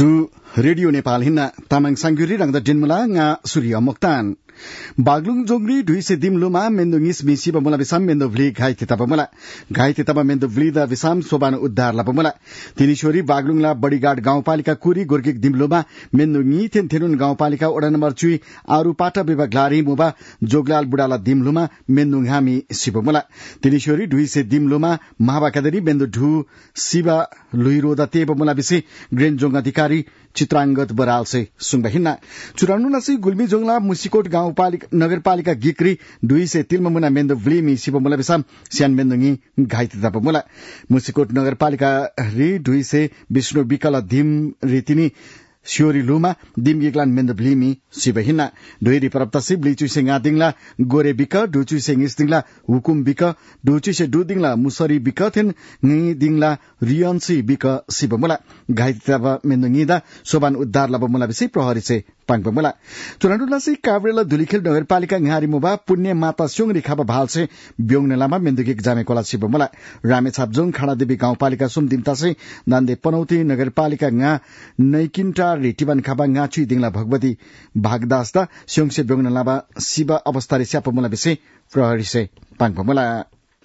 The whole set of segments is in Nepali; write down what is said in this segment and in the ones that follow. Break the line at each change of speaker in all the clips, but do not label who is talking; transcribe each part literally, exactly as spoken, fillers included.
Su Radio Nepal hina tamang sangguri rang da dinmula nga Surya Mokhtan. Baglung jongri duise dimluma mendo ngis misi pamula bisam mendo vli ghai tita pamula. Ghai tita pa mendo vli da bisam soban uddar la pamula. Tinishori baglung la बडीगाड गाउँपालिका कुरी गोर्गिक दिम्लोमा मेन्दु ngि थेन थेनुन गाउँपालिका वडा नम्बर दुई आरुपाटा विभाग लारी मुबा जोगलाल बुडाला दिम्लुमा मेन्दु घामी सिपमुला तिनीश्वरी दुईसे दिम्लुमा महाबाकादरी मेन्दु ढु शिवा लुइरोदा तेपमुला बिसे ग्रेन जोंग अधिकारी चित्रांगत बराल से सुंगहिना चुरानुलासी गुल्मी जोंगला मुसिकोट गाउँपालिका नगरपालिका गिक्री दुईसे तिलममुना मेन्दु व्लिमी सिपमुला बिसाम स्यान मेन्दु ngि घाइते तपमुला मुसिकोट नगरपालिका रि दुईसे विष्णु बिकल दिम रितिनी Siori Luma, Dim Giglan Mendablimi, Sibahina, Duiri Paraptasi, Blichu Singa Dingla, Gore Bika, Duchu Singis Dingla, Hukum Bika, Duchu Dudingla, Musari Bikaten, Ni Dingla, Riansi Bika, Sibamula, Gaitava Mendungida, Soban Udar Labamula Bisi, Proharise, Pangpamula. Turanulasi, Cabrela, Dulikil, Palika, Harimuba, Punya Mata Sung Rikaba Balse, Byongalama, Mendugik Jamekola Sibamula, Ramet Sabzung, Kana de Bikau Palika Sum Dimtase, Nande Panoti, Nagarpalika Nga, Naikinta, Ritiban Kaba Ngachi Dingla Bhagwati Bhagdasta Syongse Byongnalaba Siba Avastari Siapamula Bise Proharise Pangpamula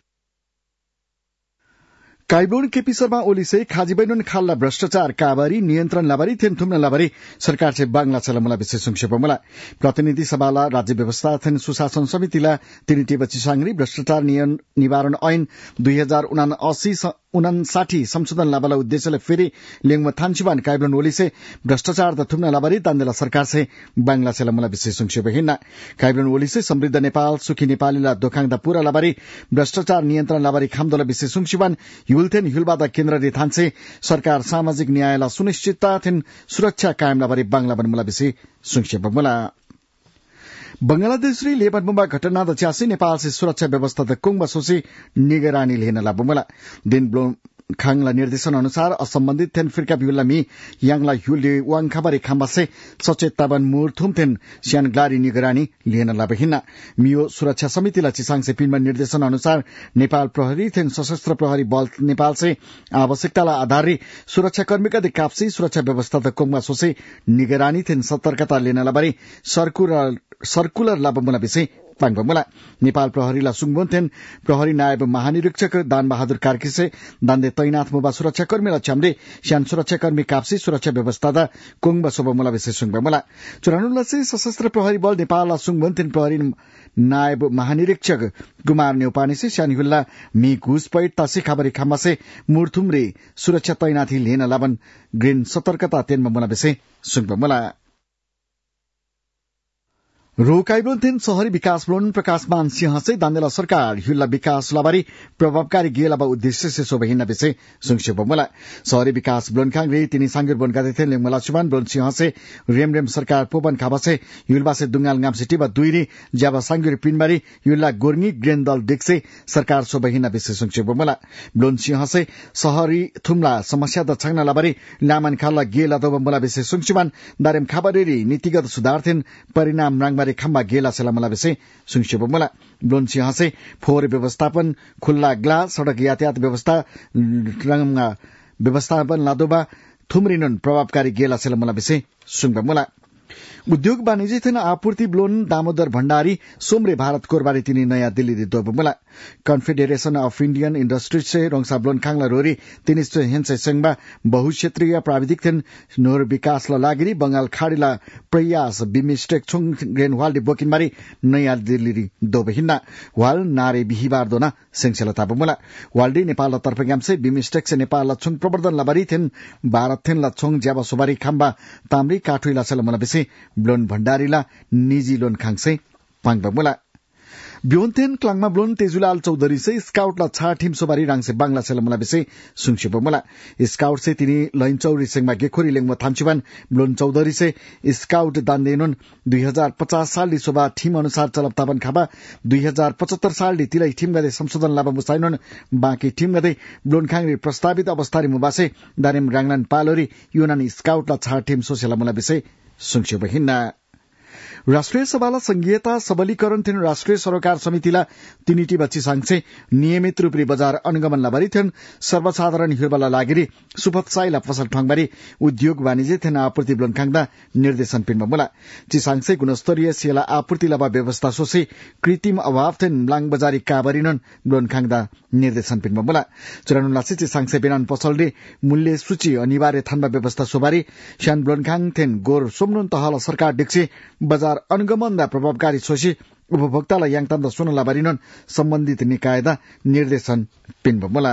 काइबोन KP Sharma Oli से खाजीबैनुन खाल्ला भ्रष्टाचार काबारी नियन्त्रण लाबारी थेन थुम्न लाबारी सरकार से बांग्ला चलमुला विशेष संक्षेपमुला प्रतिनिधि सभाला राज्य व्यवस्था थेन सुशासन समितिला तिनिटी बची सांग्री भ्रष्टाचार निवारण ऐन दुई हजार उनासी उनासाठी संशोधन लाबाला उद्देश्यले फेरि लेङमा थान्चुबान काइबोन ओली से भ्रष्टाचार द थुम्न लाबारी तान्देला सरकार से बांग्ला चलमुला विशेष संक्षेप हिन्ना काइबोन ओली से समृद्ध नेपाल सुखी नेपालीला दोखाङदा पूरा लाबारी भ्रष्टाचार नियन्त्रण लाबारी खामदोला विशेष संक्षेपन युलथेन हिलबादा केन्द्र रिथान्से सरकार सामाजिक न्यायला सुनिश्चितता थेन सुरक्षा कायम लाबारी बांग्ला बनमुला विशेष संक्षेप मुला बंगलादेश री लेबनमुमा घटना द च्यासी नेपाल से सुरक्षा व्यवस्था द कुंभ सोसी निगरानी लेन लाबमुला दिन ब्लो खाङला निर्देशन अनुसार असम्बन्धित थेन फिर्का बिउलामी याङला हुले वाङ खबरे खाम्बासे सचेततावन मुरथुम थेन स्यान ग्लारी निगरानी लिन लाबहिना मियो सुरक्षा समितिला चिसाङसे पिनमा निर्देशन अनुसार नेपाल प्रहरी थेन सशस्त्र प्रहरी बल नेपाल से आवश्यकताला आधारले सुरक्षा कर्मीका दे काप्सी सुरक्षा व्यवस्था त कोङमा सोसे निगरानी थेन सतर्कता लेन लाबारी सर्कुलर सर्कुलर लाबमुला विषय पाङपमुला नेपाल प्रहरीला सुङबोन थेन प्रहरी नायब महानिरीक्षक दान बहादुर कार्कीसे दान्दे तैनाथ मुबा सुरक्षा कर्मीला छाम्रे श्यान सुरक्षा कर्मी काप्सी सुरक्षा व्यवस्था दा कोङबा सोबमुला विशेष सुङबमुला चुरानुला से सशस्त्र प्रहरी बल नेपालला सुङबोन थेन प्रहरी नायब महानिरीक्षक कुमार नेउपाने से श्यान हुल्ला मी घुसपैठ तासी खबरी खामासे मुरथुमरे सुरक्षा तैनाथी लेन लाबन ग्रीन सतर्कता तेनमा मुला विशेष सुङबमुला रोकाइबोन थेन शहरी विकास लोन प्रकाशमान सिंह से दान्देला सरकार हुल्ला विकास लाबारी प्रभावकारी गेलाबा उद्देश्य से सोबहिना विषय संक्षेप मुला शहरी विकास ब्लोन खांग्रे तिनी सांगुर बोन गाते थेन लेमला सुबान ब्लोन सिंह से रेमरेम सरकार पोपन खाबा से युलबा से दुंगाल गाम सिटी बा दुईरी जाबा सांगुर पिनबारी युल्ला गोर्गी ग्रेन्दल देखसे सरकार सोबहिना विषय संक्षेप मुला ब्लोन सिंह से शहरी थुमला समस्या द छंगना लाबारी लामन खाला गेला दबा मुला विषय संक्षेपन दारेम खाबारेरी नीतिगत सुधार थेन परिणाम रांग खम्बा गेला सेलामला विषय संक्षेप मुला ब्लोन सिंह से फोहोर व्यवस्थापन खुल्ला ग्लास सड़क यातायात व्यवस्था रंगमा व्यवस्थापन लादोबा थुमरिनन प्रभावकारी गेला सेलामला विषय सुंग मुला उद्योग वाणिज्य थेन आपूर्ति ब्लोन दामोदर भण्डारी सोमरे भारत कोरबारी तिनी नयाँ दिल्ली दिदोब मुला कन्फेडरेशन अफ इंडियन इंडस्ट्रीज से रोंगसा ब्लोन खांगला रोरी तिनी हेन्से सेंगबा बहुक्षेत्रीय प्राविधिक थेन नोर विकास ल लागिरी बंगाल खाड़ीला प्रयास बिमिस्टेक छुङ ग्रेन वाल्डी बोकिनबारी नयाँ दिल्ली दोब हिन्ना वाल नारे बिहिबार दोना सेंगसेला ताब मुला वाल्डी नेपाल तर्फगाम से बिमिस्टेक से नेपाल छुङ प्रवर्धन लाबारी थेन भारत थेन ला छुङ ज्याबा सोबारी खाम्बा ताम्री काठुइला सेलामला विषय ब्लोन भण्डारीला निजी लोन खाङसे पाङबा मुला ब्योनथेन क्लाङमा ब्लोन तेजुलाल चौधरी से स्काउट ला छा टीम सोबारी राङसे बांग्ला सेलमुला विषय सुङसिप मुला स्काउट से तिनी लैनचौरी सेंगमा गेखोरी लेङमा थामचुबान ब्लोन चौधरी से स्काउट दान्देनुन दुई हजार पचास साल सोबा टीम अनुसार चलब ताबन खाबा दुई हजार पचहत्तर साल तिलै टीम गदे संशोधन लाबा मुसाइनुन बाँकी टीम गदे ब्लोन खाङरी प्रस्तावित अवस्थारी मुबासे दारेम राङलान पालोरी युनानी स्काउट ला छा टीम सोसेला मुला विषय संक्षेप हिन्ना राष्ट्रिय सभाला संघीयता सबलीकरण थियन राष्ट्रिय सरोकार समितिला तिनीटी बच्ची सांगछे नियमित रूपरी बजार अनुगमन लबारी थियन सर्वसाधारण हिरबला लागिरी सुपथ साइला फसल ठंगबारी उद्योग वाणिज्य थियन आपूर्ति ब्लोनखाङदा निर्देशन पिनमा मुला ची सांगछे गुणस्तरीय सेला आपूर्ति लबा व्यवस्था सोसे कृत्रिम अभाव थियन ब्लाङ बजारी काबरिनन ब्लोनखाङदा निर्देशन पिनमा मुला चुरानु लासी ची सांगछे बेनान पसलले मूल्य सूची अनिवार्य थान्बा व्यवस्था सोबारी श्यान ब्लोनखाङ थियन गोर सोमनुन तहल सरकार डिक्से बजार अनुगमन प्रभावकारी सोसी उपभोक्तालाई याङतान्दा सुन लाबारिनन सम्बन्धित निकायदा निर्देशन पिन्बमला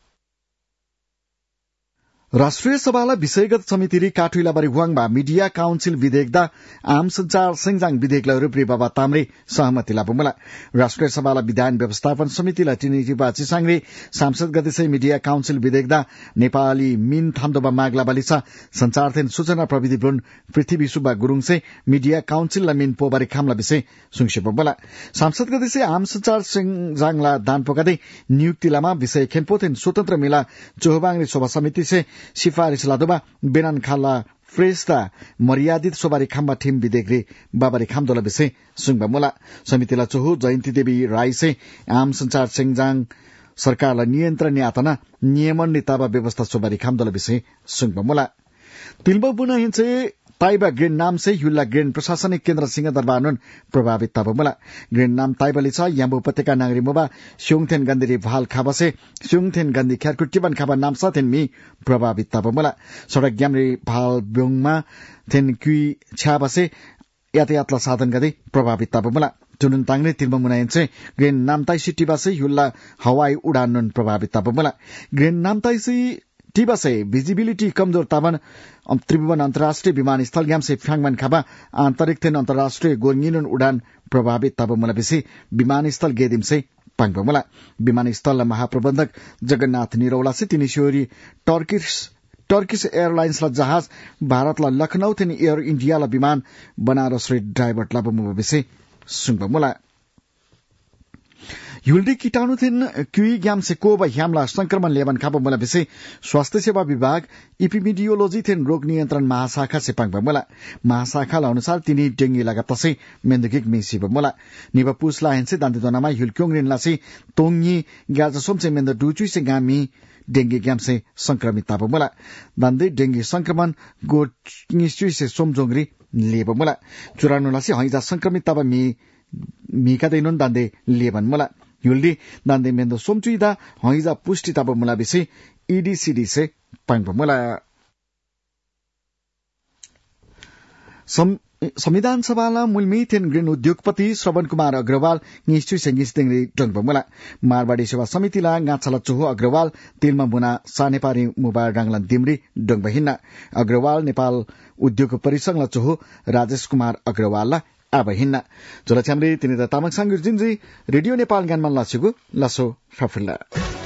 राष्ट्रिय सभालाई विषयगत समिति काठुइलाबारी हुवाङबा मीडिया काउन्सिल विधेयकदा आम संचार सिंजाङ विधेयकलाई रूपरी बाबा ताम्रे सहमति लाबमुला राष्ट्रिय सभालाई विधान व्यवस्थापन समितिलाई टिनिटिबा चिसाङले सांसद गतिसै मीडिया काउन्सिल विधेयकदा नेपाली मिन थाम्दोबा मागला बालिसा संचार थेन सूचना प्रविधि ब्लोन पृथ्वी सुब्बा गुरुङसे मीडिया काउन्सिललाई मिन पोबारी खामला विषय सुङसेपबला सांसद गतिसै आम संचार सिंजाङला दान पोकादै नियुक्तिलामा विषय खेनपोथेन स्वतन्त्र मिला चोहबाङले सभा समिति से सिफारिश लादोबा बेनान खाला फ्रेस्ता मर्यादित सोबारी खाम्बा ठिम विधेयकले बाबारी खामदोला विषय सुङबा मोला समितिला चोहु जयन्ती देवी राई से आम संचार सिंजाङ सरकारलाई नियन्त्रण यातना नियमन निताबा व्यवस्था सोबारी खामदोला विषय सुङबा मोला तिलबा बुना हिंसे ताइबा ग्रेन नाम से युल्ला ग्रेन प्रशासनिक केन्द्र सिंहदरबार प्रभावित तबमला ग्रेन नाम ताइबाले छ याम्बु उपत्यका नागरी मोबा स्योङथेन गन्दिरी भाल खाबसे स्योङथेन गन्दी ख्यारकु टिबन खाबा नाम साथेन मी प्रभावित तबमला सडक ग्यामरी भाल ब्योङमा थेन क्युई छ्याबसे यातायातला साधन गर्दै प्रभावित तबमला जुनुन ताङले तिर्म मुनायन्से ग्रेन नाम ताइ सिटीबासे युल्ला हवाई उडान प्रभावित तबमला ग्रेन नाम ताइसी टिबासे भिजिबिलिटी कमजोर ताबन त्रिभुवन अन्तर्राष्ट्रिय विमानस्थल ग्यामसे फ्याङमान खाबा आन्तरिक थेन अन्तर्राष्ट्रिय गोर्गिनुन उडान प्रभावित तबमला विषय विमानस्थल गेदिमसे पाङबमला विमानस्थल महाप्रबन्धक जगन्नाथ निरौलासे तिनी सियोरी टर्किश टर्किश एयरलाइन्सला जहाज भारतलाई लखनऊ थेन एयर इण्डियाला विमान बनारस रे ड्राइभर लाबमुबा विषय सुङबमला युल्डी कीटाणु थिन क्युई ग्यामसे कोबा ह्यामला संक्रमण लेबन खाबा मला विषय स्वास्थ्य सेवा विभाग इपिमिडियोलोजी थिन रोग नियन्त्रण महाशाखा से पाङबा मला महाशाखाला अनुसार तिनी डेंगी लगा तसै मेन्दगिक मिसिब मला निबा पुसला हेन्से दान्दिदोनामा युल्क्योङ रिनलासी तोङी ग्याजसोमसे मेन्द डुचुइ से गामी डेंगी ग्यामसे संक्रमित ताब मला दान्दै डेंगी संक्रमण गोचिसुइ से सोमजोंगरी लेब मला चुरानुलासी हैजा संक्रमित ताब मी मीका दैनन दान्दे लेबन मला युल्डी दान्दे मेन्दो सोमचुइदा हैजा पुष्टि ताब मुला विषय ईडीसीडी से पाङब मुला संविधान सभाला मूलमी थेन ग्रेन उद्योगपति श्रवण कुमार अग्रवाल निश्चय से निस्तेंगरी डंग मुला मारवाड़ी सेवा समितिला गाछला चोहो अग्रवाल तिलमा मुना सानेपारी मुबार डांगलन दिमरी डंग बहिना अग्रवाल नेपाल उद्योग परिसंघला चोहो राजेश कुमार अग्रवालला अब हिन्ना जोला छ्यामरे तिनी त तामाङ सांगुर जिन्जी रेडियो नेपाल ज्ञानमा लासेको लासो फफुल्ला